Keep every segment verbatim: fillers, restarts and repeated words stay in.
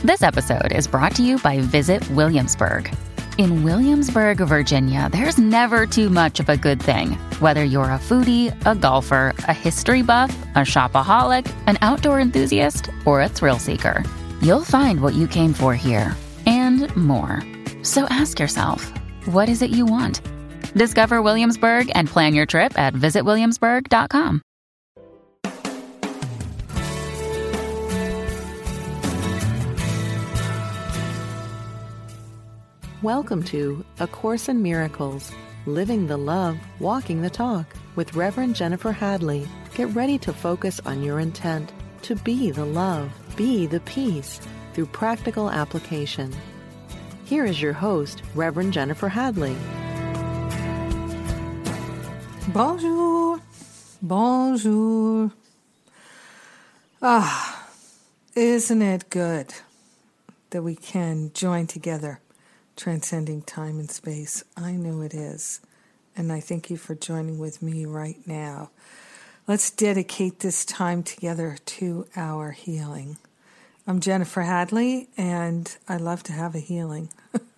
This episode is brought to you by Visit Williamsburg. In Williamsburg, Virginia, there's never too much of a good thing. Whether you're a foodie, a golfer, a history buff, a shopaholic, an outdoor enthusiast, or a thrill seeker, you'll find what you came for here and more. So ask yourself, what is it you want? Discover Williamsburg and plan your trip at visit williamsburg dot com. Welcome to A Course in Miracles, Living the Love, Walking the Talk with Reverend Jennifer Hadley. Get ready to focus on your intent to be the love, be the peace through practical application. Here is your host, Reverend Jennifer Hadley. Bonjour. Bonjour. Ah, isn't it good that we can join together, transcending time and space? I know it is. And I thank you for joining with me right now. Let's dedicate this time together to our healing. I'm Jennifer Hadley, and I love to have a healing.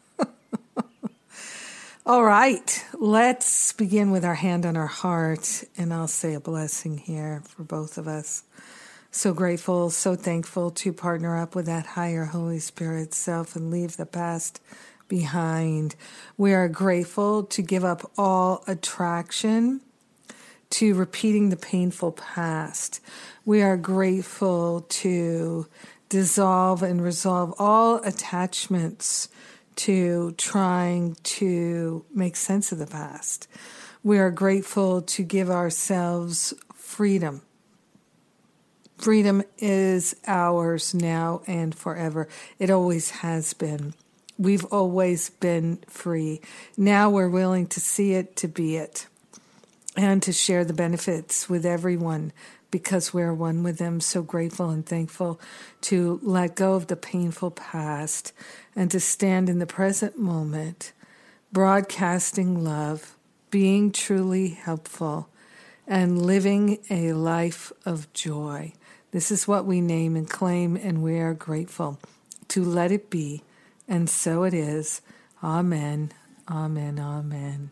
All right, let's begin with our hand on our heart, and I'll say a blessing here for both of us. So grateful, so thankful to partner up with that higher Holy Spirit self and leave the past behind. We are grateful to give up all attraction to repeating the painful past. We are grateful to dissolve and resolve all attachments to trying to make sense of the past. We are grateful to give ourselves freedom. Freedom is ours now and forever. It always has been. We've always been free. Now we're willing to see it, to be it, and to share the benefits with everyone because we're one with them. So grateful and thankful to let go of the painful past and to stand in the present moment, broadcasting love, being truly helpful, and living a life of joy. This is what we name and claim, and we are grateful to let it be. And so it is. Amen, amen, amen.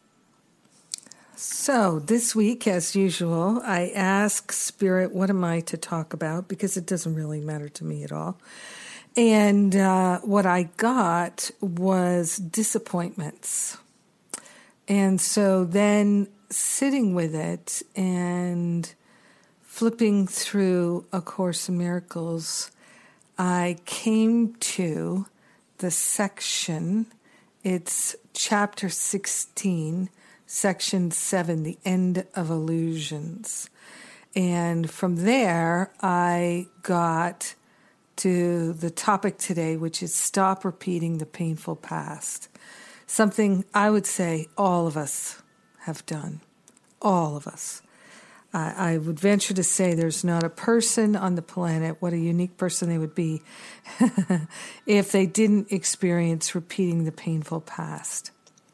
So this week, as usual, I ask Spirit, what am I to talk about? Because it doesn't really matter to me at all. And uh, what I got was disappointments. And so then sitting with it and flipping through A Course in Miracles, I came to the section, it's chapter sixteen, section seven, the end of illusions. And from there, I got to the topic today, which is stop repeating the painful past. Something I would say all of us have done. All of us. I, I would venture to say there's not a person on the planet, what a unique person they would be, if they didn't experience repeating the painful past.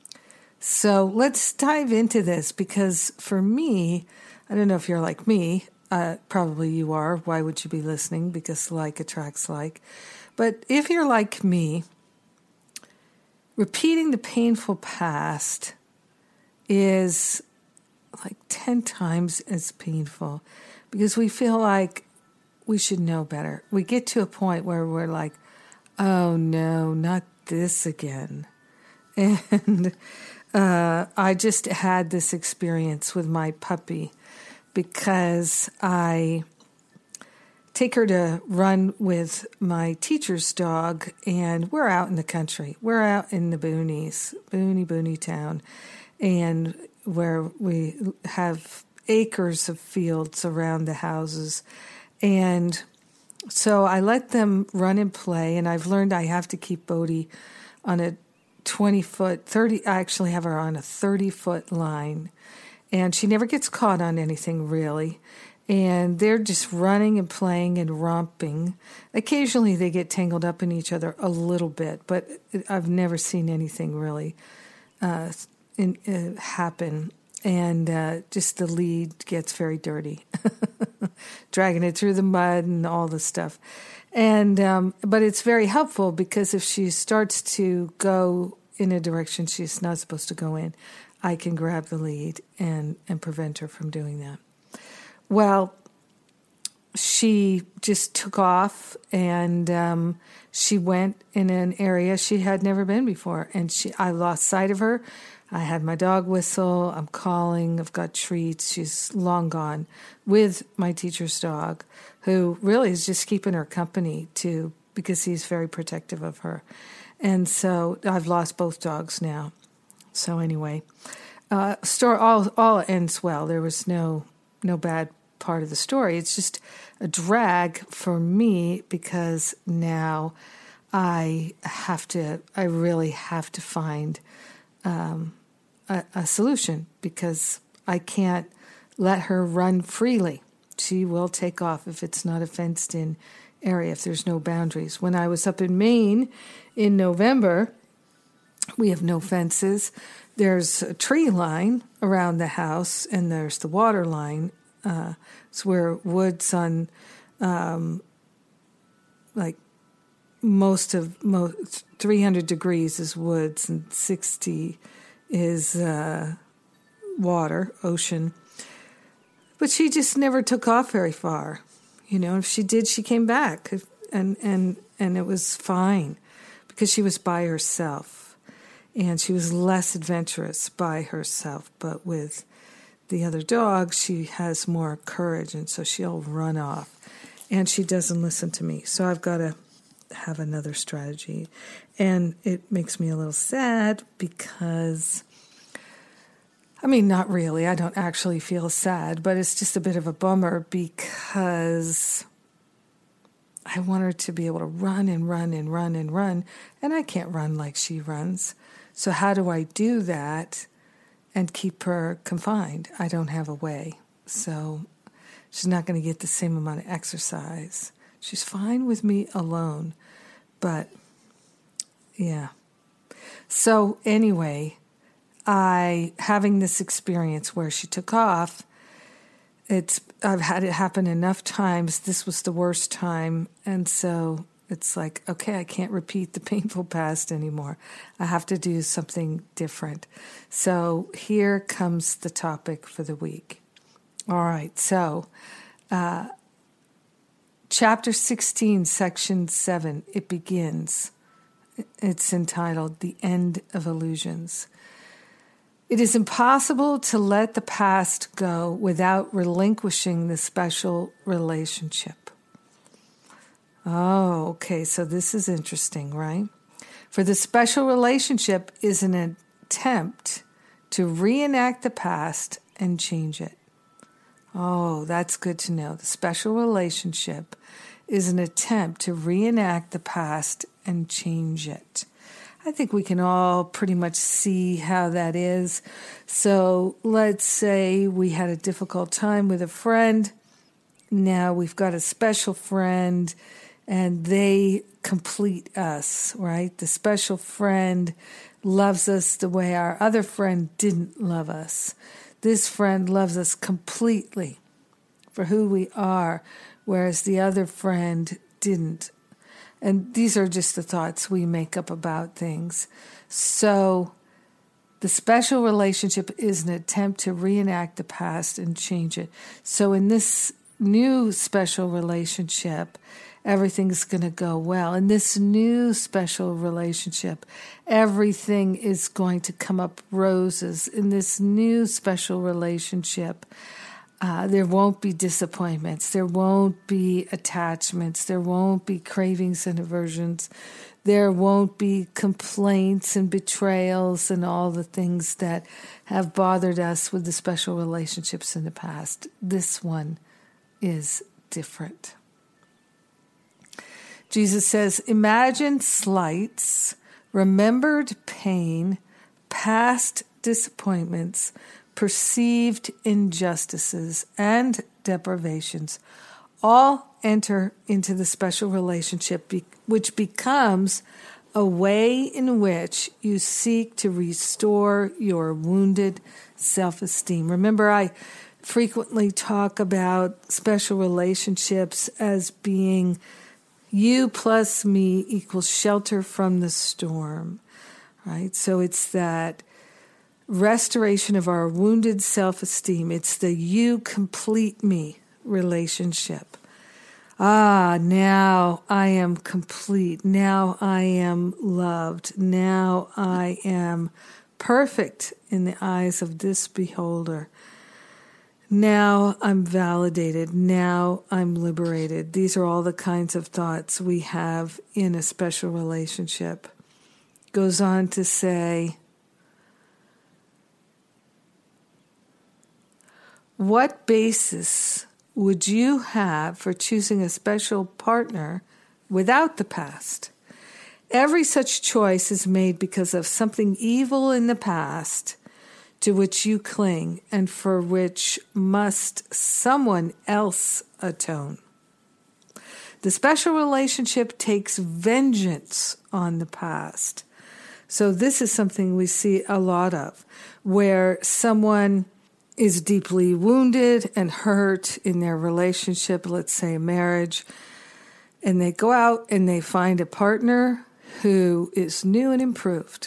So let's dive into this because for me, I don't know if you're like me, uh, probably you are. Why would you be listening? Because like attracts like. But if you're like me, repeating the painful past is like ten times as painful because we feel like we should know better. We get to a point where we're like, oh no, not this again. And uh, I just had this experience with my puppy because I take her to run with my teacher's dog, and we're out in the country. We're out in the boonies, boony, boony town, and where we have acres of fields around the houses. And so I let them run and play, and I've learned I have to keep Bodhi on a twenty-foot, thirty, I actually have her on a thirty-foot line, and she never gets caught on anything, really. And they're just running and playing and romping. Occasionally they get tangled up in each other a little bit, but I've never seen anything really uh, in, uh, happen. And uh, just the lead gets very dirty, dragging it through the mud and all the stuff. And um, but it's very helpful because if she starts to go in a direction she's not supposed to go in, I can grab the lead and, and prevent her from doing that. Well, she just took off and um, she went in an area she had never been before. And she, I lost sight of her. I had my dog whistle. I'm calling. I've got treats. She's long gone with my teacher's dog, who really is just keeping her company too, because he's very protective of her. And so I've lost both dogs now. So anyway, uh, story all all ends well. There was no no bad part of the story. It's just a drag for me because now I have to. I really have to find um, a, a solution because I can't let her run freely. She will take off if it's not a fenced-in area, if there's no boundaries. When I was up in Maine in November, we have no fences. There's a tree line around the house, and there's the water line. Uh, it's where woods on, um, like most of most three hundred degrees is woods, and sixty is uh, water, ocean. But she just never took off very far. You know, if she did, she came back, and and and it was fine because she was by herself, and she was less adventurous by herself. But with the other dog, she has more courage, and so she'll run off, and she doesn't listen to me. So I've got to have another strategy, and it makes me a little sad because, I mean, not really. I don't actually feel sad, but it's just a bit of a bummer because I want her to be able to run and run and run and run, and I can't run like she runs. So how do I do that and keep her confined? I don't have a way. So she's not going to get the same amount of exercise. She's fine with me alone, but yeah. So anyway, I, having this experience where she took off, it's I've had it happen enough times. This was the worst time. And so it's like, okay, I can't repeat the painful past anymore. I have to do something different. So here comes the topic for the week. All right, so uh, chapter sixteen, section seven, it begins. It's entitled The End of Illusions. It is impossible to let the past go without relinquishing the special relationship. Oh, okay, so this is interesting, right? For the special relationship is an attempt to reenact the past and change it. Oh, that's good to know. The special relationship is an attempt to reenact the past and change it. I think we can all pretty much see how that is. So let's say we had a difficult time with a friend. Now we've got a special friend, and they complete us, right? The special friend loves us the way our other friend didn't love us. This friend loves us completely for who we are, whereas the other friend didn't. And these are just the thoughts we make up about things. So the special relationship is an attempt to reenact the past and change it. So in this new special relationship, everything's going to go well. In this new special relationship, everything is going to come up roses. In this new special relationship, Uh, there won't be disappointments. There won't be attachments. There won't be cravings and aversions. There won't be complaints and betrayals and all the things that have bothered us with the special relationships in the past. This one is different. Jesus says, imagine slights, remembered pain, past disappointments, perceived injustices and deprivations all enter into the special relationship, be- which becomes a way in which you seek to restore your wounded self-esteem. Remember, I frequently talk about special relationships as being, You plus me equals shelter from the storm, right? So it's that restoration of our wounded self-esteem. It's the you complete me relationship. Ah, now I am complete. Now I am loved. Now I am perfect in the eyes of this beholder. Now I'm validated. Now I'm liberated. These are all the kinds of thoughts we have in a special relationship. Goes on to say, what basis would you have for choosing a special partner without the past? Every such choice is made because of something evil in the past to which you cling and for which must someone else atone. The special relationship takes vengeance on the past. So this is something we see a lot of, where someone is deeply wounded and hurt in their relationship, let's say a marriage, and they go out and they find a partner who is new and improved,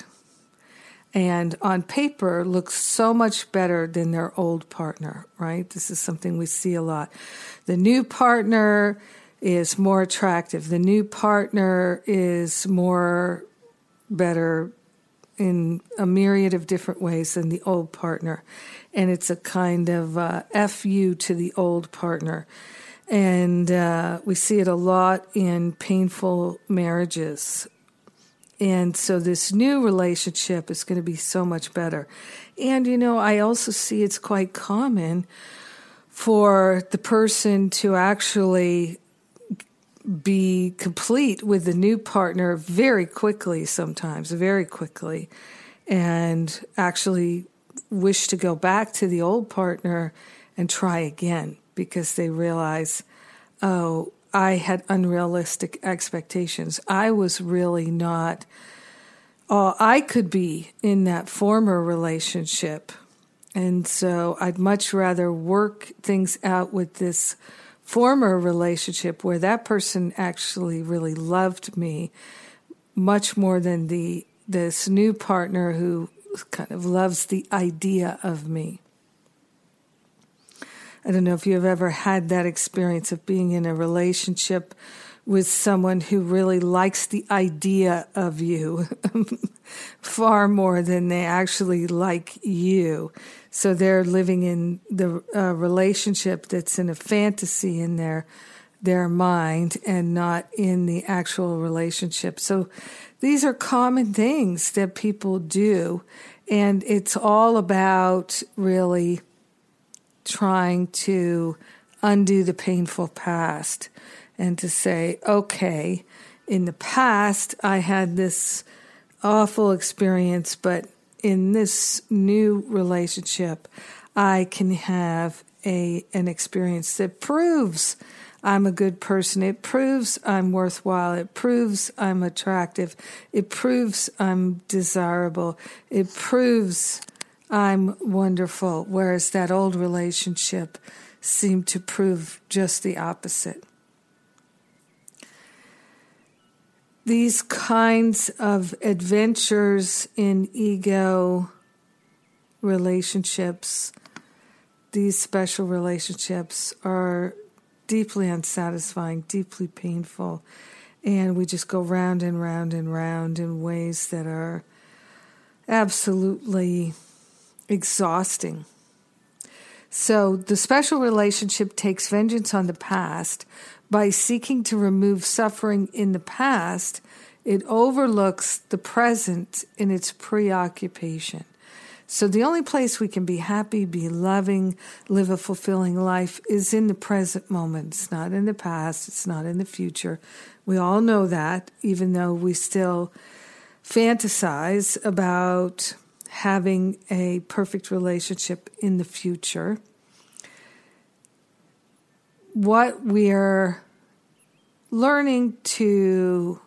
and on paper looks so much better than their old partner, right? This is something we see a lot. The new partner is more attractive. The new partner is more better in a myriad of different ways than the old partner. And it's a kind of uh, F you to the old partner. And uh, we see it a lot in painful marriages. And so this new relationship is going to be so much better. And, you know, I also see it's quite common for the person to actually be complete with the new partner very quickly sometimes, very quickly, and actually wish to go back to the old partner and try again because they realize, oh, I had unrealistic expectations. I was really not all I could be in that former relationship. And so I'd much rather work things out with this former relationship where that person actually really loved me much more than the this new partner who kind of loves the idea of me. I don't know if you've ever had that experience of being in a relationship with someone who really likes the idea of you far more than they actually like you. So they're living in the uh, relationship that's in a fantasy in their their mind and not in the actual relationship. So these are common things that people do, and it's all about really trying to undo the painful past and to say, okay, in the past I had this awful experience, but in this new relationship I can have a an experience that proves I'm a good person. It proves I'm worthwhile. It proves I'm attractive. It proves I'm desirable. It proves I'm wonderful, whereas that old relationship seemed to prove just the opposite. These kinds of adventures in ego relationships, these special relationships, are deeply unsatisfying, deeply painful, and we just go round and round and round in ways that are absolutely exhausting. So the special relationship takes vengeance on the past. By seeking to remove suffering in the past, it overlooks the present in its preoccupation. So the only place we can be happy, be loving, live a fulfilling life is in the present moment. It's not in the past. It's not in the future. We all know that, even though we still fantasize about having a perfect relationship in the future. What we're learning to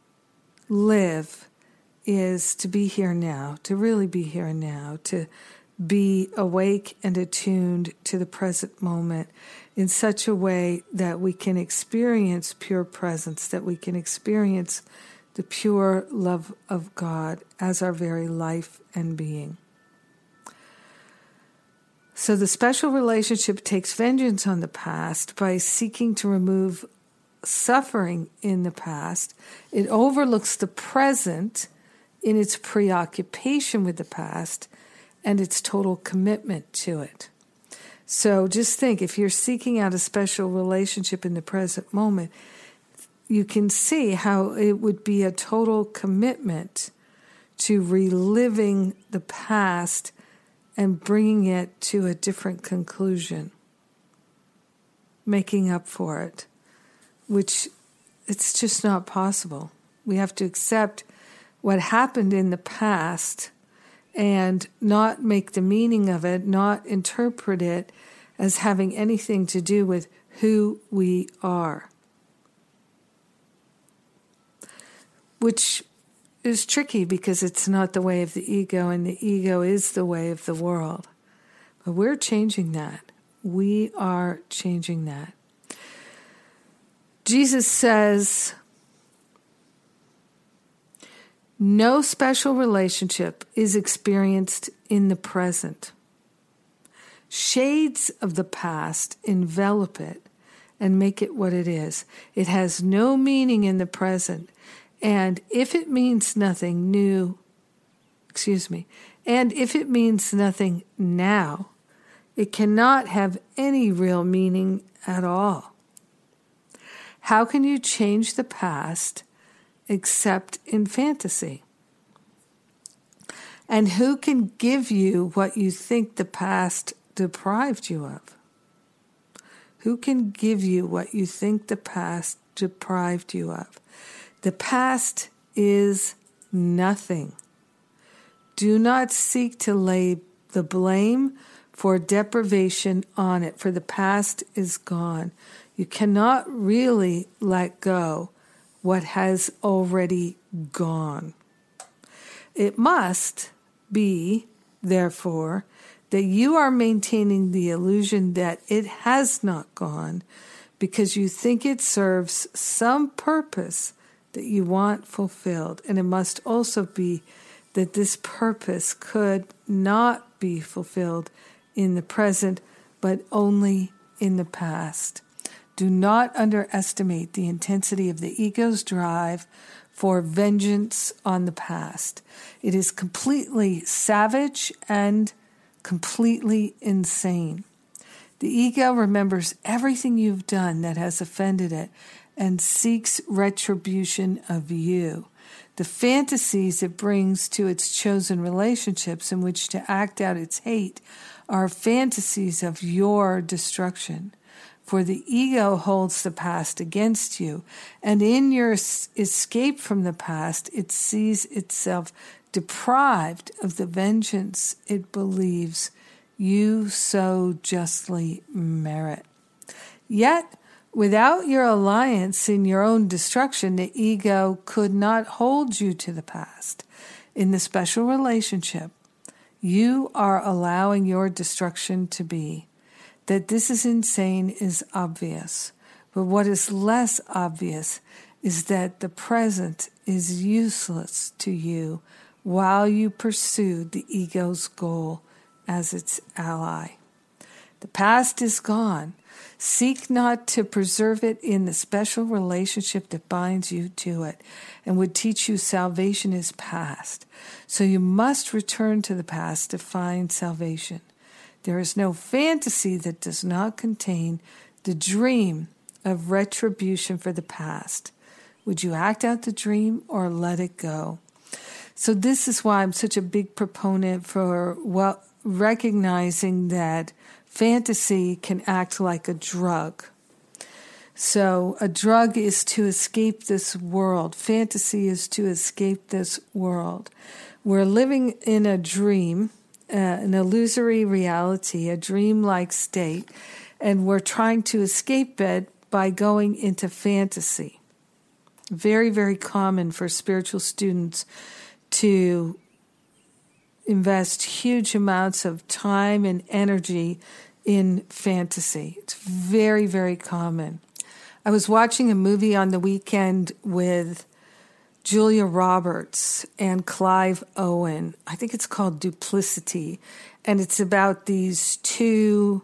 live is to be here now, to really be here now, to be awake and attuned to the present moment in such a way that we can experience pure presence, that we can experience the pure love of God as our very life and being. So the special relationship takes vengeance on the past by seeking to remove suffering in the past. It overlooks the present in its preoccupation with the past and its total commitment to it. So just think, if you're seeking out a special relationship in the present moment, you can see how it would be a total commitment to reliving the past and bringing it to a different conclusion, making up for it, which it's just not possible. We have to accept what happened in the past and not make the meaning of it, not interpret it as having anything to do with who we are. Which is tricky because it's not the way of the ego, and the ego is the way of the world. But we're changing that. We are changing that. Jesus says, no special relationship is experienced in the present. Shades of the past envelop it and make it what it is. It has no meaning in the present. And if it means nothing new, excuse me, and if it means nothing now, it cannot have any real meaning at all. How can you change the past except in fantasy? And who can give you what you think the past deprived you of? Who can give you what you think the past deprived you of? The past is nothing. Do not seek to lay the blame for deprivation on it, for the past is gone. You cannot really let go what has already gone. It must be, therefore, that you are maintaining the illusion that it has not gone because you think it serves some purpose that you want fulfilled. And it must also be that this purpose could not be fulfilled in the present, but only in the past. Do not underestimate the intensity of the ego's drive for vengeance on the past. It is completely savage and completely insane. The ego remembers everything you've done that has offended it and seeks retribution of you. The fantasies it brings to its chosen relationships in which to act out its hate are fantasies of your destruction. For the ego holds the past against you, and in your escape from the past, it sees itself deprived of the vengeance it believes you so justly merit. Yet, without your alliance in your own destruction, the ego could not hold you to the past. In the special relationship, you are allowing your destruction to be. That this is insane is obvious, but what is less obvious is that the present is useless to you while you pursue the ego's goal as its ally. The past is gone. Seek not to preserve it in the special relationship that binds you to it and would teach you salvation is past. So you must return to the past to find salvation. There is no fantasy that does not contain the dream of retribution for the past. Would you act out the dream or let it go? So this is why I'm such a big proponent for well, recognizing that fantasy can act like a drug. So a drug is to escape this world. Fantasy is to escape this world. We're living in a dream, uh, an illusory reality, a dream-like state, and we're trying to escape it by going into fantasy. Very, very common for spiritual students to invest huge amounts of time and energy in fantasy. It's very, very common. I was watching a movie on the weekend with Julia Roberts and Clive Owen. I think it's called Duplicity. And it's about these two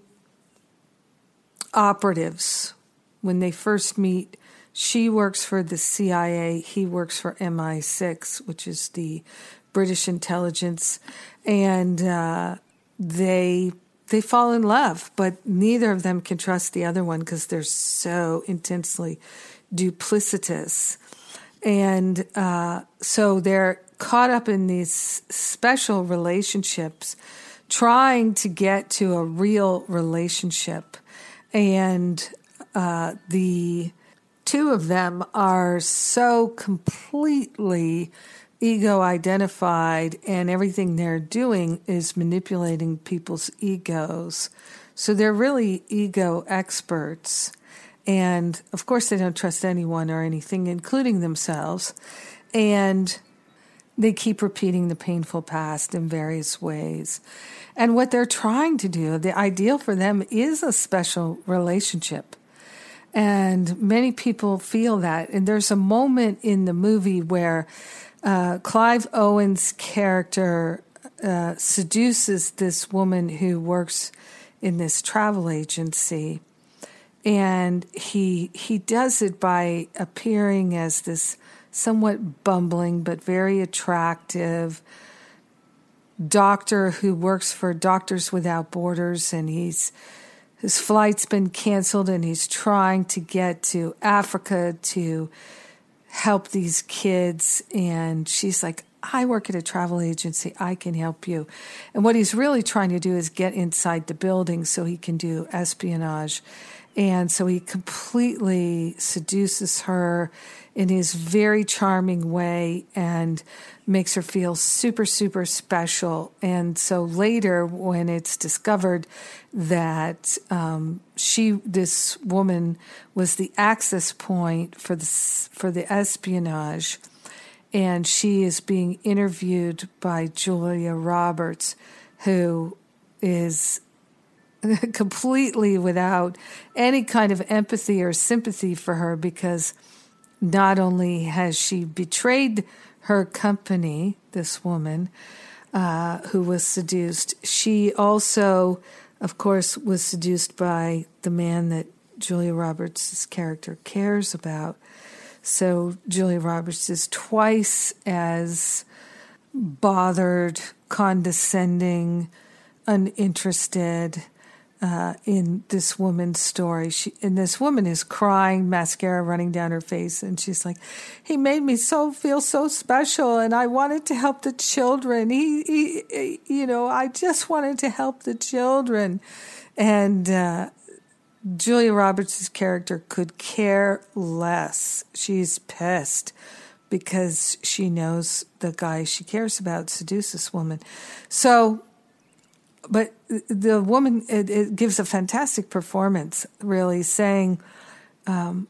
operatives. When they first meet, she works for the C I A, he works for M I six, which is the British intelligence. And uh, they they fall in love, but neither of them can trust the other one because they're so intensely duplicitous. And uh, so they're caught up in these special relationships, trying to get to a real relationship. And uh, the two of them are so completely ego-identified, and everything they're doing is manipulating people's egos. So they're really ego experts. And, of course, they don't trust anyone or anything, including themselves. And they keep repeating the painful past in various ways. And what they're trying to do, the ideal for them, is a special relationship. And many people feel that. And there's a moment in the movie where uh, Clive Owen's character uh, seduces this woman who works in this travel agency. And he he does it by appearing as this somewhat bumbling but very attractive doctor who works for Doctors Without Borders, and he's his flight's been canceled, and he's trying to get to Africa to help these kids. And she's like, I work at a travel agency. I can help you. And what he's really trying to do is get inside the building so he can do espionage. And so he completely seduces her in his very charming way and makes her feel super, super special. And so later, when it's discovered that um, she, this woman, was the access point for the for the espionage, and she is being interviewed by Julia Roberts, who is completely without any kind of empathy or sympathy for her, because not only has she betrayed her company, this woman uh, who was seduced, she also, of course, was seduced by the man that Julia Roberts' character cares about. So Julia Roberts is twice as bothered, condescending, uninterested Uh, in this woman's story. She, and this woman is crying, mascara running down her face, and she's like, he made me so feel so special, and I wanted to help the children. He, he, he you know, I just wanted to help the children. And uh, Julia Roberts' character could care less. She's pissed because she knows the guy she cares about seduced this woman. So But the woman, it, it gives a fantastic performance, really, saying, um,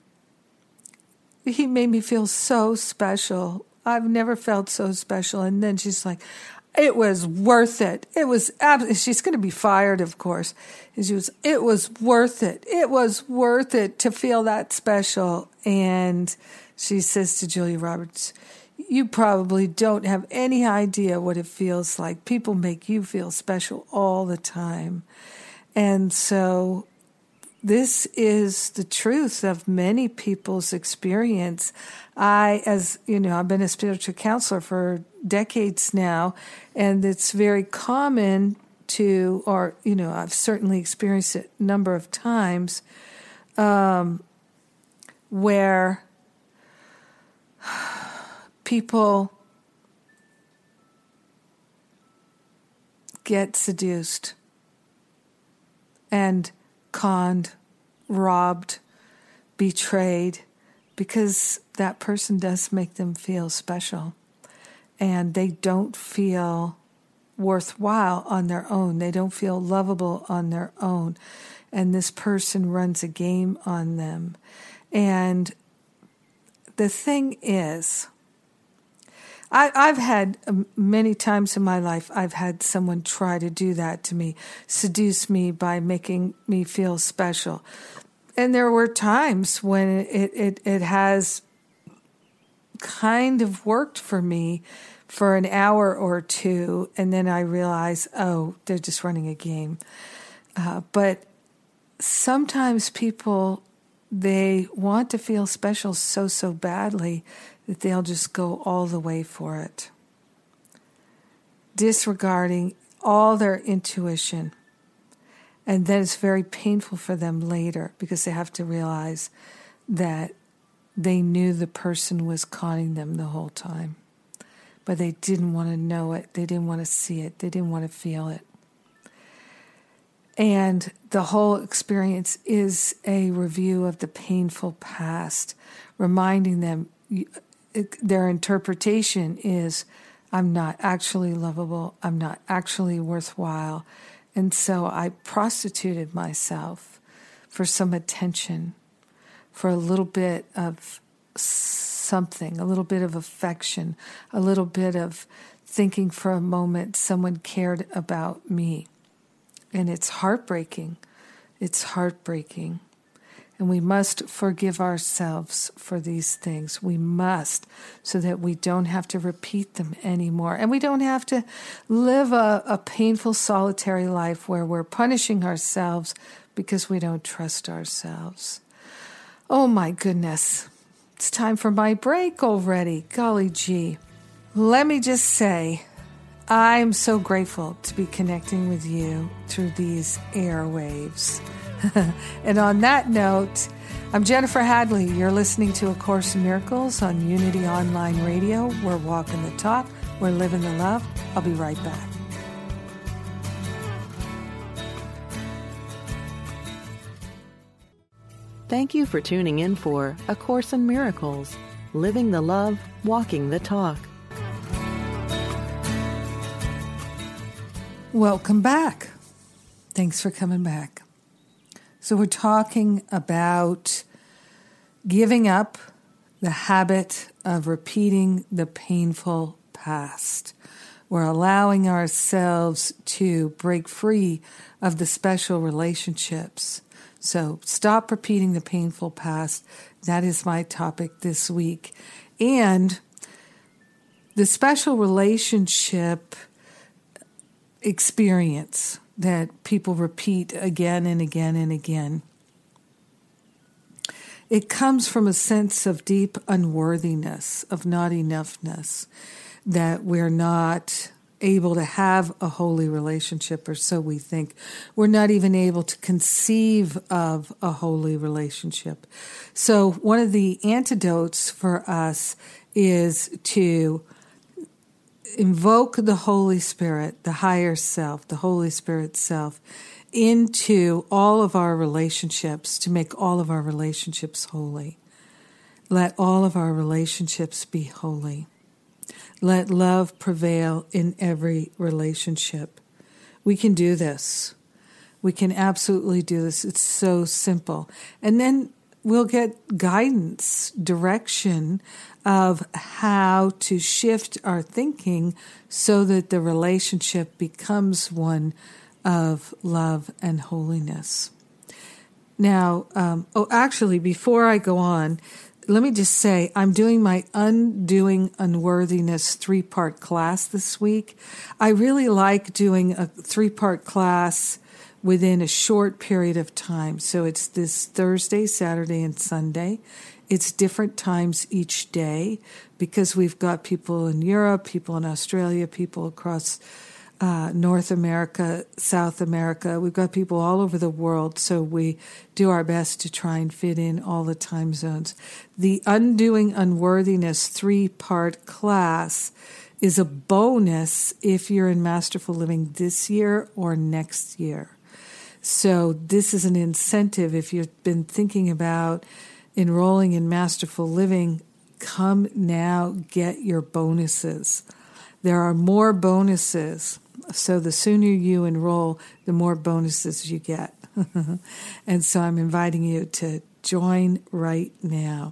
he made me feel so special. I've never felt so special. And then she's like, it was worth it. It was, ab- she's going to be fired, of course. And she was, it was worth it. It was worth it to feel that special. And she says to Julia Roberts, you probably don't have any idea what it feels like. People make you feel special all the time. And so this is the truth of many people's experience. I, as you know, I've been a spiritual counselor for decades now, and it's very common to, or, you know, I've certainly experienced it a number of times, um, where people get seduced and conned, robbed, betrayed, because that person does make them feel special. And they don't feel worthwhile on their own. They don't feel lovable on their own. And this person runs a game on them. And the thing is, I, I've had um, many times in my life, I've had someone try to do that to me, seduce me by making me feel special. And there were times when it, it, it has kind of worked for me for an hour or two, and then I realize, oh, they're just running a game. Uh, but sometimes people, they want to feel special so, so badly that they'll just go all the way for it, disregarding all their intuition. And then it's very painful for them later because they have to realize that they knew the person was conning them the whole time. But they didn't want to know it. They didn't want to see it. They didn't want to feel it. And the whole experience is a review of the painful past, reminding them it, their interpretation is, I'm not actually lovable. I'm not actually worthwhile. And so I prostituted myself for some attention, for a little bit of something, a little bit of affection, a little bit of thinking for a moment someone cared about me. And it's heartbreaking. It's heartbreaking. And we must forgive ourselves for these things. We must, so that we don't have to repeat them anymore. And we don't have to live a, a painful, solitary life where we're punishing ourselves because we don't trust ourselves. Oh my goodness. It's time for my break already. Golly gee. Let me just say, I'm so grateful to be connecting with you through these airwaves. And on that note, I'm Jennifer Hadley. You're listening to A Course in Miracles on Unity Online Radio. We're walking the talk. We're living the love. I'll be right back. Thank you for tuning in for A Course in Miracles, living the love, walking the talk. Welcome back. Thanks for coming back. So we're talking about giving up the habit of repeating the painful past. We're allowing ourselves to break free of the special relationships. So stop repeating the painful past. That is my topic this week. And the special relationship experience that people repeat again and again and again. It comes from a sense of deep unworthiness, of not enoughness, that we're not able to have a holy relationship, or so we think. We're not even able to conceive of a holy relationship. So one of the antidotes for us is to invoke the Holy Spirit, the higher self, the Holy Spirit self, into all of our relationships to make all of our relationships holy. Let all of our relationships be holy. Let love prevail in every relationship. We can do this. We can absolutely do this. It's so simple. And then we'll get guidance, direction of how to shift our thinking so that the relationship becomes one of love and holiness. Now, um, oh, actually, before I go on, let me just say, I'm doing my Undoing Unworthiness three-part class this week. I really like doing a three-part class within a short period of time. So it's this Thursday, Saturday, and Sunday. It's different times each day because we've got people in Europe, people in Australia, people across Uh, North America, South America. We've got people all over the world, so we do our best to try and fit in all the time zones. The Undoing Unworthiness three-part class is a bonus if you're in Masterful Living this year or next year. So this is an incentive if you've been thinking about enrolling in Masterful Living. Come now, get your bonuses. There are more bonuses. So the sooner you enroll, the more bonuses you get. And so I'm inviting you to join right now.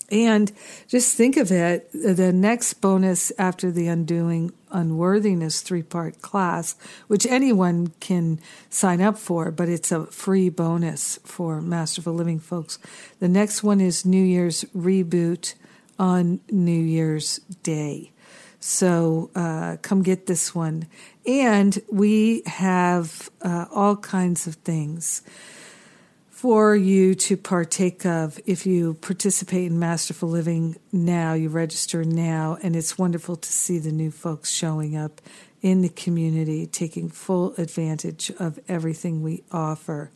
And just think of it, the next bonus after the Undoing Unworthiness three-part class, which anyone can sign up for, but it's a free bonus for Masterful Living folks. The next one is New Year's Reboot on New Year's Day. So uh, come get this one. And we have uh, all kinds of things for you to partake of if you participate in Masterful Living now, you register now, and it's wonderful to see the new folks showing up in the community, taking full advantage of everything we offer.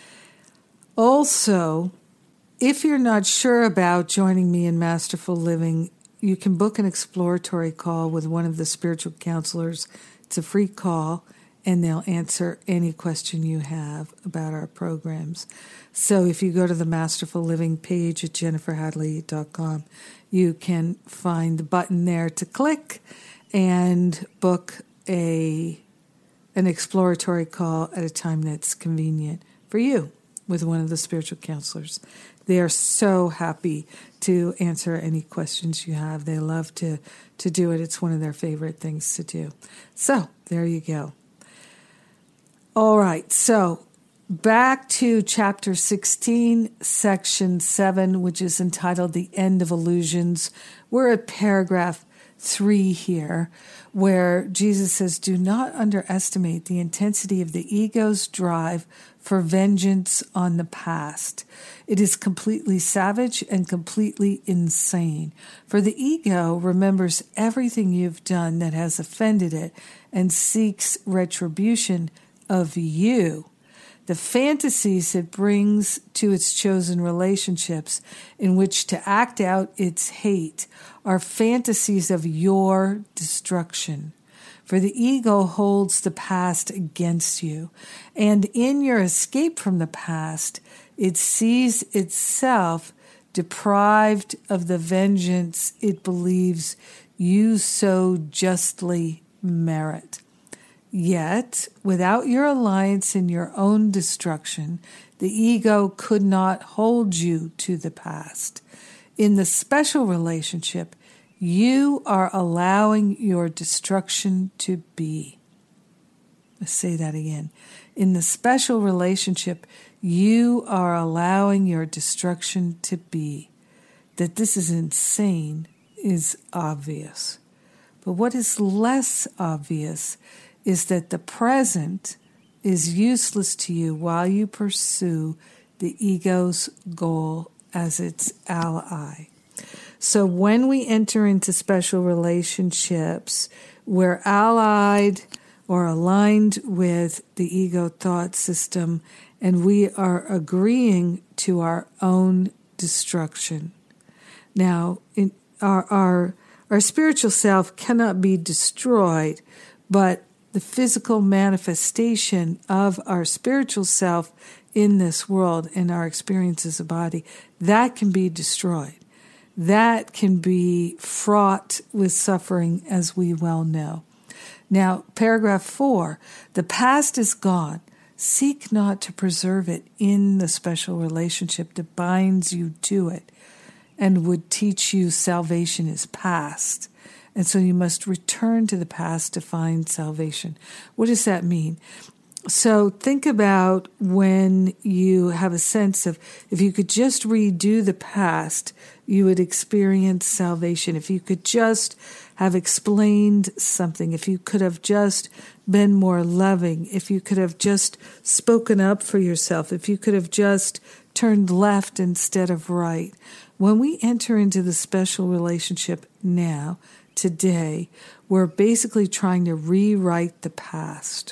Also, if you're not sure about joining me in Masterful Living, you can book an exploratory call with one of the spiritual counselors. It's a free call, and they'll answer any question you have about our programs. So if you go to the Masterful Living page at jennifer hadley dot com, you can find the button there to click and book a an exploratory call at a time that's convenient for you with one of the spiritual counselors. They are so happy to answer any questions you have. They love to, to do it. It's one of their favorite things to do. So there you go. All right, so back to chapter sixteen, section seven, which is entitled The End of Illusions. We're at paragraph three here, where Jesus says, do not underestimate the intensity of the ego's drive for vengeance on the past. It is completely savage and completely insane. For the ego remembers everything you've done that has offended it and seeks retribution of you. The fantasies it brings to its chosen relationships in which to act out its hate are fantasies of your destruction. For the ego holds the past against you, and in your escape from the past, it sees itself deprived of the vengeance it believes you so justly merit. Yet, without your alliance in your own destruction, the ego could not hold you to the past. In the special relationship, you are allowing your destruction to be. Let's say that again. In the special relationship, you are allowing your destruction to be. That this is insane is obvious. But what is less obvious is that the present is useless to you while you pursue the ego's goal as its ally. So when we enter into special relationships, we're allied or aligned with the ego thought system, and we are agreeing to our own destruction. Now, in our, our, our spiritual self cannot be destroyed, but the physical manifestation of our spiritual self in this world and our experience as a body, that can be destroyed. That can be fraught with suffering, as we well know. Now, paragraph four, the past is gone. Seek not to preserve it in the special relationship that binds you to it and would teach you salvation is past. And so you must return to the past to find salvation. What does that mean? So think about when you have a sense of, if you could just redo the past, you would experience salvation. If you could just have explained something, if you could have just been more loving, if you could have just spoken up for yourself, if you could have just turned left instead of right. When we enter into the special relationship now, today, we're basically trying to rewrite the past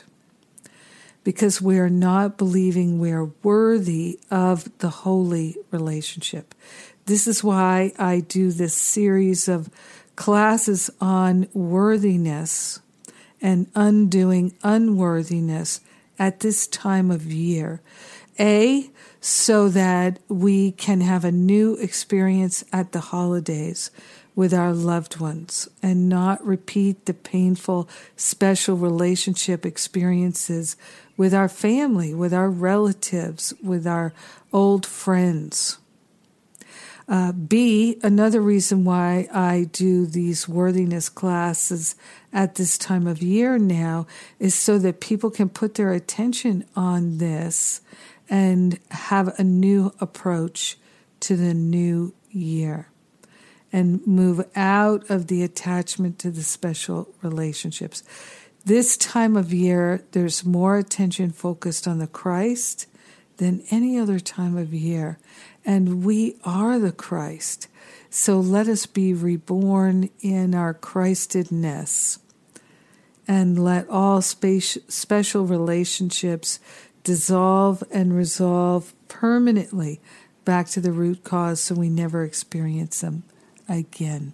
because we are not believing we are worthy of the holy relationship. This is why I do this series of classes on worthiness and undoing unworthiness at this time of year. A, so that we can have a new experience at the holidays with our loved ones and not repeat the painful special relationship experiences with our family, with our relatives, with our old friends. Uh, B, another reason why I do these worthiness classes at this time of year now is so that people can put their attention on this and have a new approach to the new year and move out of the attachment to the special relationships. This time of year, there's more attention focused on the Christ than any other time of year. And we are the Christ. So let us be reborn in our Christedness. And let all space, special relationships dissolve and resolve permanently back to the root cause so we never experience them again.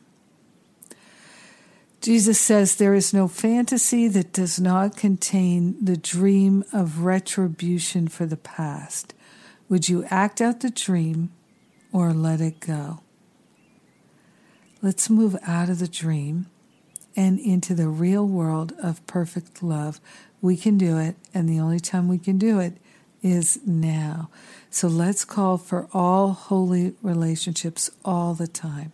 Jesus says there is no fantasy that does not contain the dream of retribution for the past. Would you act out the dream or let it go? Let's move out of the dream and into the real world of perfect love. We can do it, and the only time we can do it is now. So let's call for all holy relationships all the time.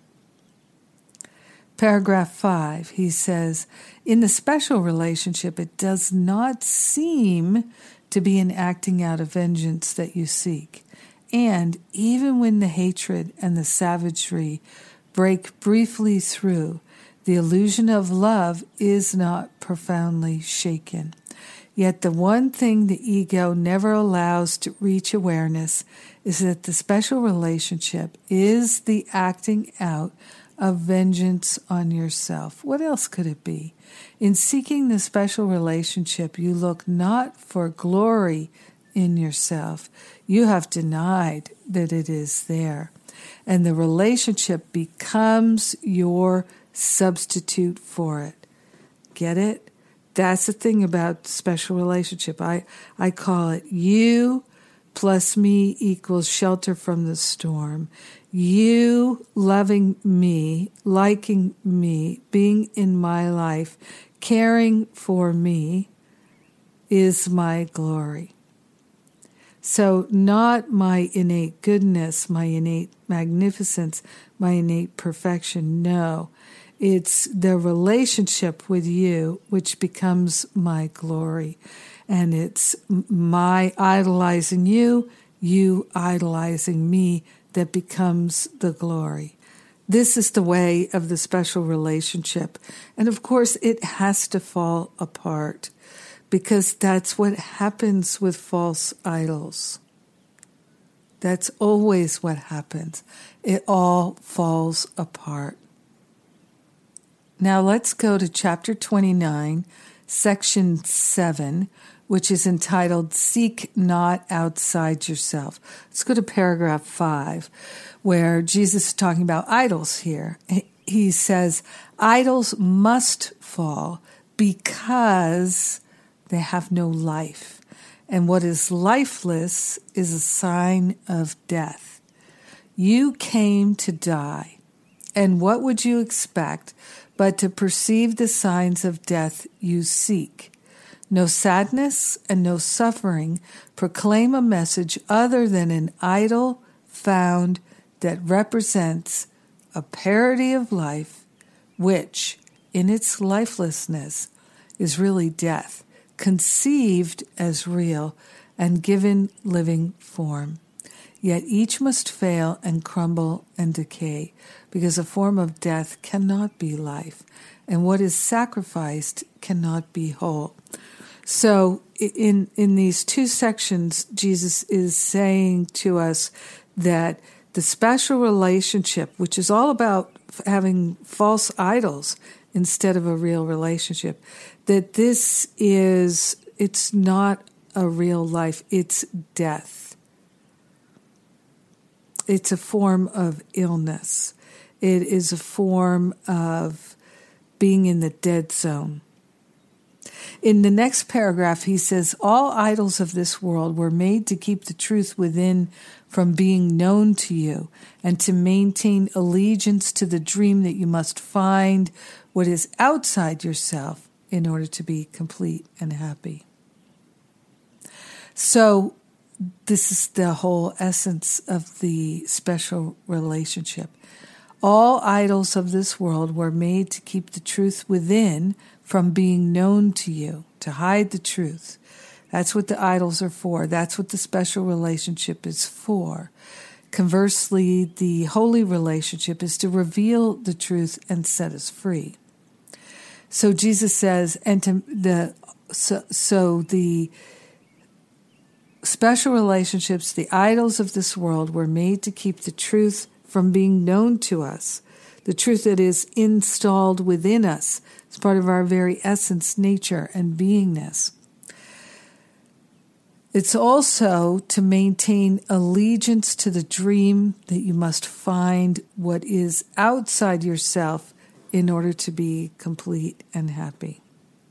Paragraph five, he says, in the special relationship, it does not seem to be an acting out of vengeance that you seek. And even when the hatred and the savagery break briefly through, the illusion of love is not profoundly shaken. Yet the one thing the ego never allows to reach awareness is that the special relationship is the acting out of vengeance on yourself. What else could it be? In seeking the special relationship, you look not for glory in yourself. You have denied that it is there. And the relationship becomes your substitute for it. Get it? That's the thing about special relationship. I, I call it you plus me equals shelter from the storm. You loving me, liking me, being in my life, caring for me is my glory. So not my innate goodness, my innate magnificence, my innate perfection. No, it's the relationship with you which becomes my glory. And it's my idolizing you, you idolizing me, that becomes the glory. This is the way of the special relationship. And of course, it has to fall apart because that's what happens with false idols. That's always what happens. It all falls apart. Now let's go to chapter twenty-nine, section seven, which is entitled, Seek Not Outside Yourself. Let's go to paragraph five, where Jesus is talking about idols here. He says, idols must fall because they have no life. And what is lifeless is a sign of death. You came to die. And what would you expect but to perceive the signs of death you seek? No sadness and no suffering proclaim a message other than an idol found that represents a parody of life, which, in its lifelessness, is really death, conceived as real and given living form. Yet each must fail and crumble and decay, because a form of death cannot be life, and what is sacrificed cannot be whole. So in in these two sections, Jesus is saying to us that the special relationship, which is all about having false idols instead of a real relationship, that this is, it's not a real life, it's death. It's a form of illness. It is a form of being in the dead zone. In the next paragraph, he says, all idols of this world were made to keep the truth within from being known to you and to maintain allegiance to the dream that you must find what is outside yourself in order to be complete and happy. So this is the whole essence of the special relationship. All idols of this world were made to keep the truth within from being known to you, to hide the truth. That's what the idols are for. That's what the special relationship is for. Conversely, the holy relationship is to reveal the truth and set us free. So Jesus says, and to the so, so the special relationships, the idols of this world, were made to keep the truth from being known to us, the truth that is installed within us. It's part of our very essence, nature, and beingness. It's also to maintain allegiance to the dream that you must find what is outside yourself in order to be complete and happy.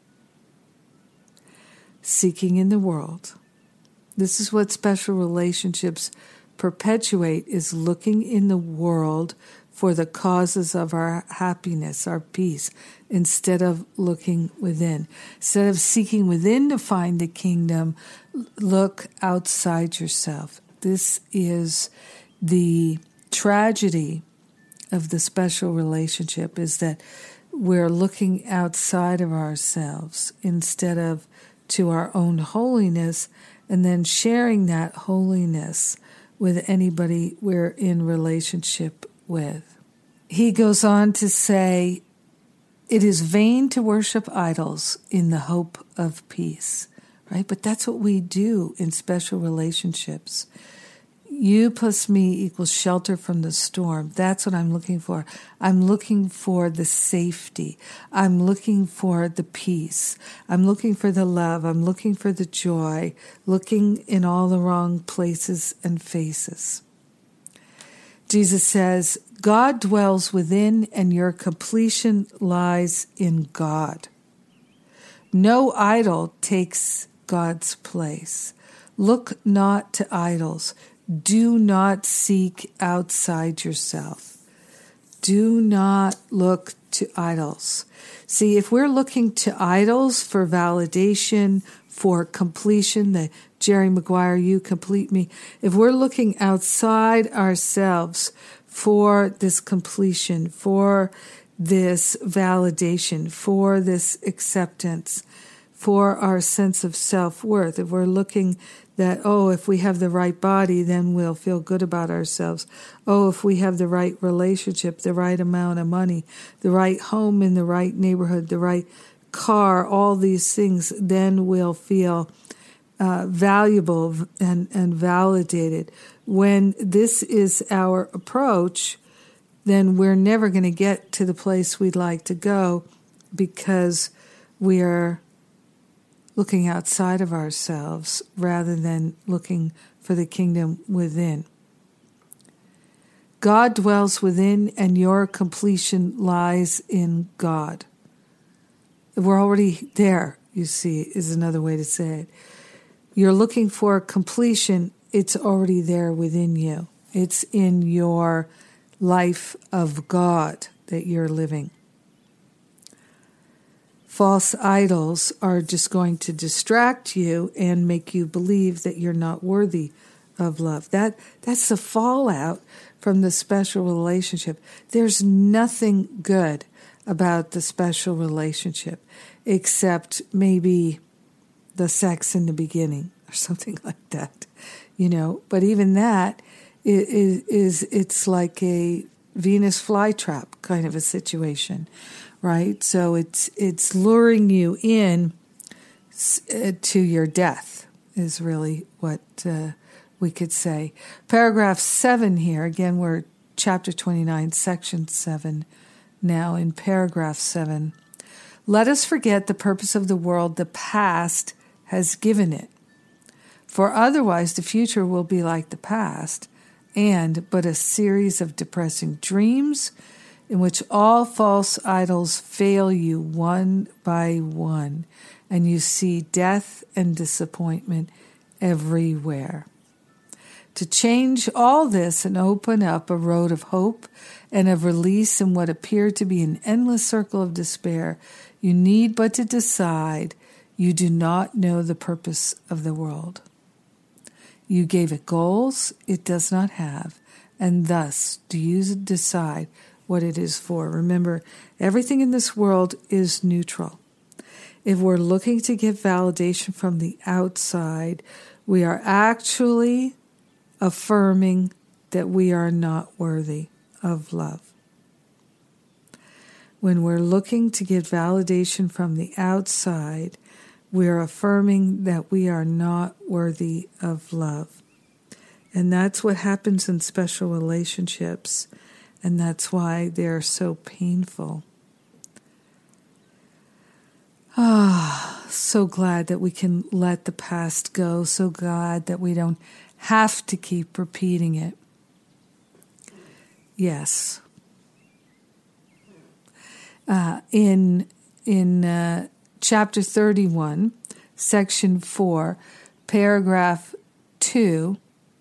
Seeking in the world. This is what special relationships perpetuate, is looking in the world for the causes of our happiness, our peace, instead of looking within. Instead of seeking within to find the kingdom, look outside yourself. This is the tragedy of the special relationship, is that we're looking outside of ourselves instead of to our own holiness, and then sharing that holiness with anybody we're in relationship with. He goes on to say, it is vain to worship idols in the hope of peace, right? But that's what we do in special relationships. You plus me equals shelter from the storm. That's what I'm looking for. I'm looking for the safety. I'm looking for the peace. I'm looking for the love. I'm looking for the joy, looking in all the wrong places and faces. Jesus says, God dwells within, and your completion lies in God. No idol takes God's place. Look not to idols. Do not seek outside yourself. Do not look to idols. See, if we're looking to idols for validation, for completion, the Jerry Maguire, you complete me. If we're looking outside ourselves for this completion, for this validation, for this acceptance, for our sense of self-worth, if we're looking that, oh, if we have the right body, then we'll feel good about ourselves. Oh, if we have the right relationship, the right amount of money, the right home in the right neighborhood, the right car, all these things, then we'll feel uh, valuable and, and validated. When this is our approach, then we're never going to get to the place we'd like to go, because we are looking outside of ourselves rather than looking for the kingdom within. God dwells within, and your completion lies in God. We're already there, you see, is another way to say it. You're looking for completion, it's already there within you. It's in your life of God that you're living. False idols are just going to distract you and make you believe that you're not worthy of love. That that's the fallout from the special relationship. There's nothing good about the special relationship except maybe the sex in the beginning or something like that, you know. But even that is, is it's like a Venus flytrap kind of a situation. Right? So it's it's luring you in to your death is really what uh, we could say. Paragraph seven here, again, we're chapter twenty-nine, section seven, now in paragraph seven. Let us forget the purpose of the world the past has given it. For otherwise the future will be like the past, and but a series of depressing dreams in which all false idols fail you one by one, and you see death and disappointment everywhere. To change all this and open up a road of hope and of release in what appeared to be an endless circle of despair, you need but to decide you do not know the purpose of the world. You gave it goals it does not have, and thus do you decide what it is for. Remember, everything in this world is neutral. If we're looking to get validation from the outside, we are actually affirming that we are not worthy of love. When we're looking to get validation from the outside, we're affirming that we are not worthy of love. And that's what happens in special relationships, and that's why they're so painful. Ah, so glad that we can let the past go, so glad that we don't have to keep repeating it. Yes. Uh, in in uh, chapter thirty-one, section four, paragraph two,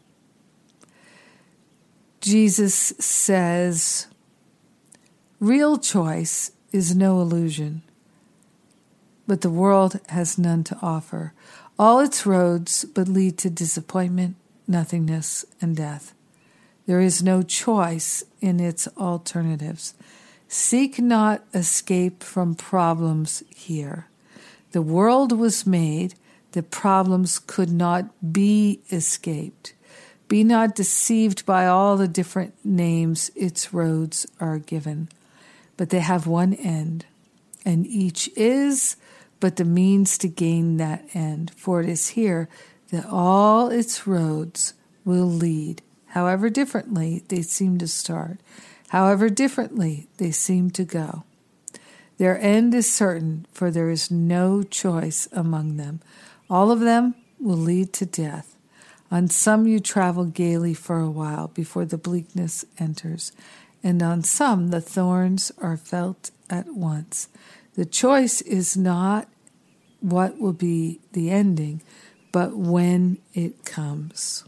Jesus says, real choice is no illusion, but the world has none to offer. All its roads but lead to disappointment, nothingness, and death. There is no choice in its alternatives. Seek not escape from problems here. The world was made that problems could not be escaped. Be not deceived by all the different names its roads are given, but they have one end, and each is but the means to gain that end. For it is here that all its roads will lead, however differently they seem to start, however differently they seem to go. Their end is certain, for there is no choice among them. All of them will lead to death. On some you travel gaily for a while before the bleakness enters, and on some the thorns are felt at once. The choice is not what will be the ending, but when it comes.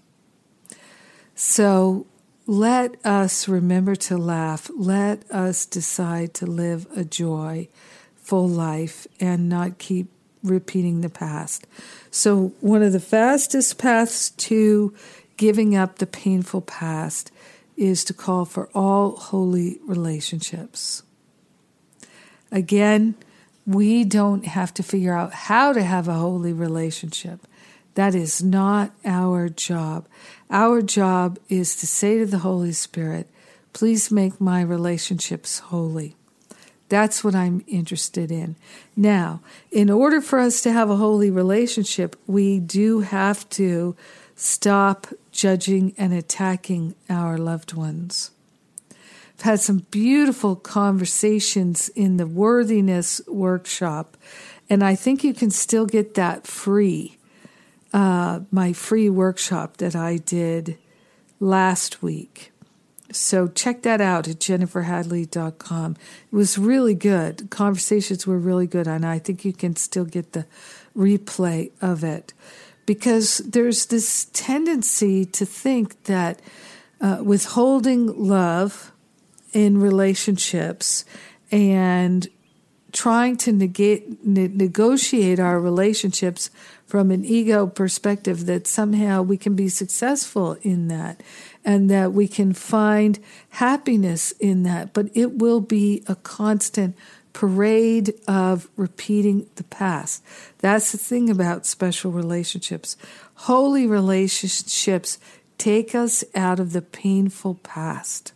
So let us remember to laugh. Let us decide to live a joyful life and not keep repeating the past. So one of the fastest paths to giving up the painful past is to call for all holy relationships. Again, we don't have to figure out how to have a holy relationship. That is not our job. Our job is to say to the Holy Spirit, please make my relationships holy. That's what I'm interested in. Now, in order for us to have a holy relationship, we do have to stop judging and attacking our loved ones. I've had some beautiful conversations in the Worthiness Workshop, and I think you can still get that free, uh, my free workshop that I did last week. So check that out at jennifer hadley dot com. It was really good. The conversations were really good, and I think you can still get the replay of it. Because there's this tendency to think that uh, withholding love in relationships and trying to negate, ne- negotiate our relationships from an ego perspective, that somehow we can be successful in that and that we can find happiness in that. But it will be a constant parade of repeating the past. That's the thing about special relationships. Holy relationships take us out of the painful past.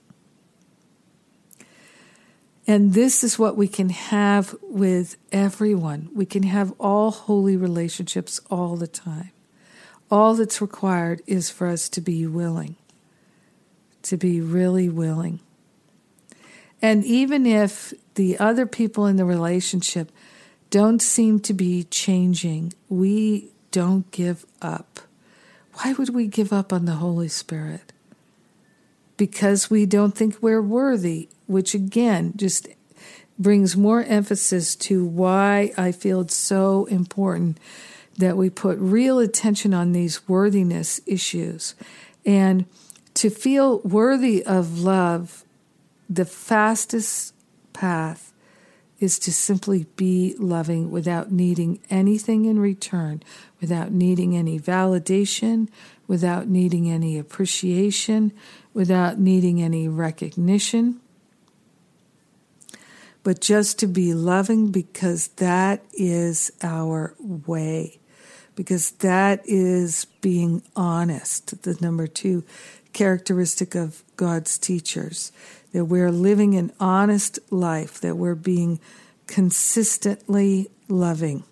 And this is what we can have with everyone. We can have all holy relationships all the time. All that's required is for us to be willing, to be really willing. And even if the other people in the relationship don't seem to be changing, we don't give up. Why would we give up on the Holy Spirit? Because we don't think we're worthy, which again just brings more emphasis to why I feel it's so important that we put real attention on these worthiness issues. And to feel worthy of love, the fastest path is to simply be loving without needing anything in return, without needing any validation, without needing any appreciation, without needing any recognition, but just to be loving because that is our way, because that is being honest, the number two characteristic of God's teachers, that we're living an honest life, that we're being consistently loving.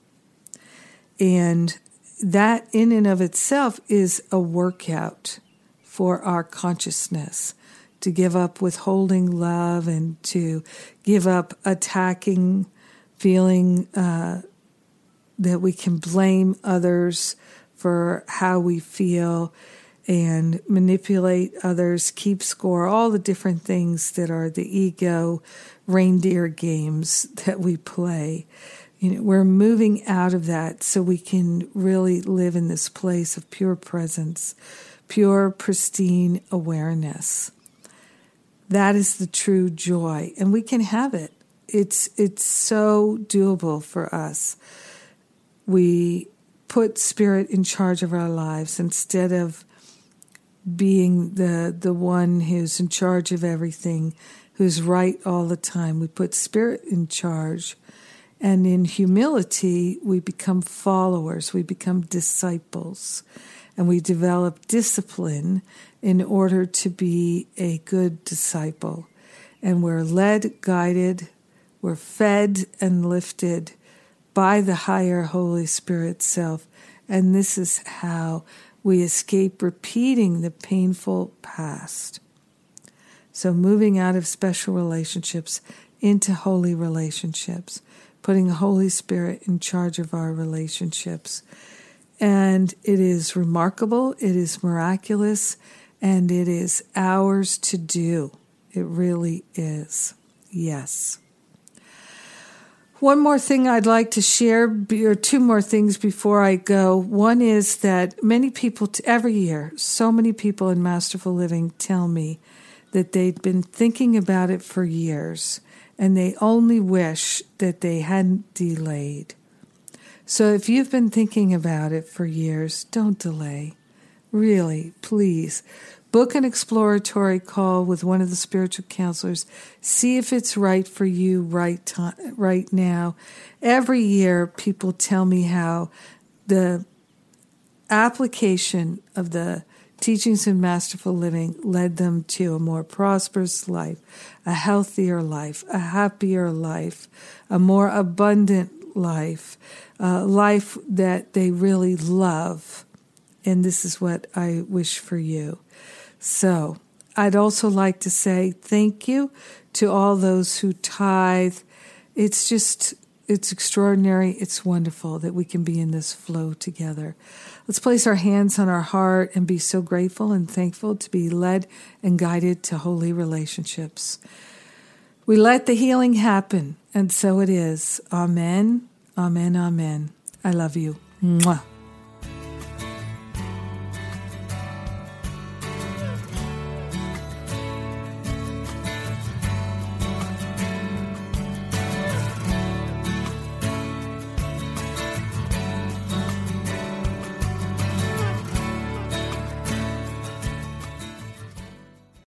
And that in and of itself is a workout for our consciousness, to give up withholding love and to give up attacking, feeling uh, that we can blame others for how we feel and manipulate others, keep score, all the different things that are the ego reindeer games that we play. You know, we're moving out of that so we can really live in this place of pure presence, pure, pristine awareness. That is the true joy, and we can have it. It's it's so doable for us. We put Spirit in charge of our lives instead of being the the one who's in charge of everything, who's right all the time. We put Spirit in charge, and in humility, we become followers. We become disciples, and we develop discipline in order to be a good disciple. And we're led, guided, we're fed and lifted by the higher Holy Spirit self. And this is how we escape repeating the painful past. So moving out of special relationships into holy relationships, putting the Holy Spirit in charge of our relationships. And it is remarkable, it is miraculous, and it is ours to do. It really is. Yes. One more thing I'd like to share, or two more things before I go. One is that many people, every year, so many people in Masterful Living tell me that they'd been thinking about it for years, and they only wish that they hadn't delayed. So if you've been thinking about it for years, don't delay. Really, please. Book an exploratory call with one of the spiritual counselors. See if it's right for you right time, right now. Every year, people tell me how the application of the teachings in Masterful Living led them to a more prosperous life, a healthier life, a happier life, a more abundant life, a life that they really love. And this is what I wish for you. So I'd also like to say thank you to all those who tithe. It's just, it's extraordinary. It's wonderful that we can be in this flow together. Let's place our hands on our heart and be so grateful and thankful to be led and guided to holy relationships. We let the healing happen, and so it is. Amen, amen, amen. I love you. Mwah.